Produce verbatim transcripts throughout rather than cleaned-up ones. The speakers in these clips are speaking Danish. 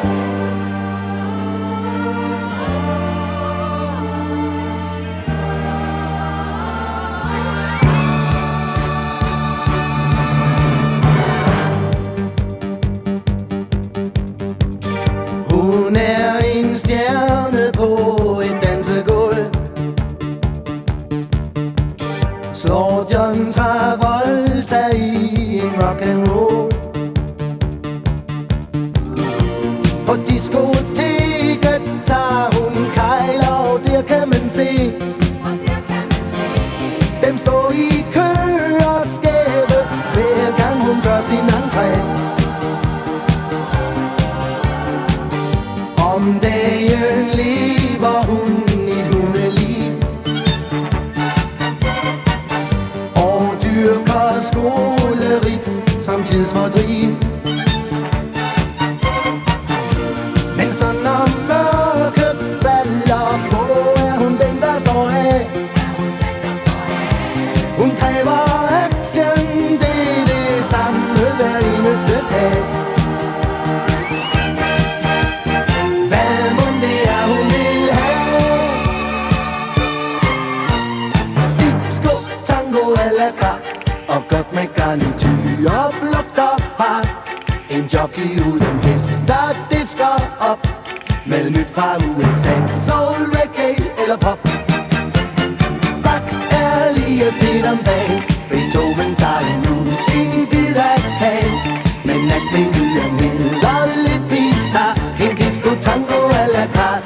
Hun er en stjerne på et dansegulv. Slår John Travolta i en rock'n'roll. På diskoteket tager hun kejler, og der kan man se dem stå i kø og skæve, hver gang hun gør sin entré. Om dagen lever hun et hundeliv og dyrker skoleri som tidsfordriv. Men så når mørket falder på, er hun den, der står af. Hun kræver action, det er det samme hver eneste dag. Og godt med garnityr og flugt og fart. En jockey uden hest, der disker op med nyt fra U S A. Soul, reggae eller pop. Rock er lige fedt om dagen. Beethoven tager nu sin bid af kagen. Men natmenuen hedder lidt bizarre. En disco tango a la carte.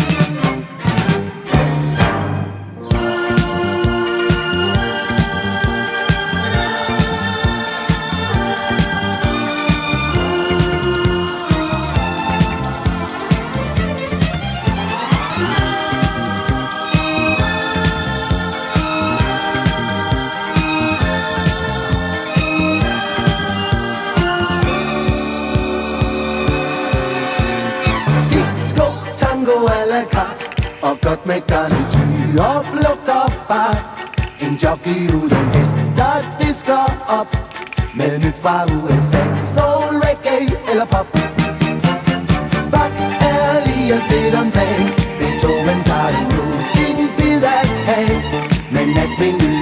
Og godt med garnityr og flugt og fart. En jockey uden hest, der disker op med nyt fra U S A. Soul, reggae eller pop. Rock er lige fedt om dagen. Beethoven tager nu sin bid af kagen. Men natmenuen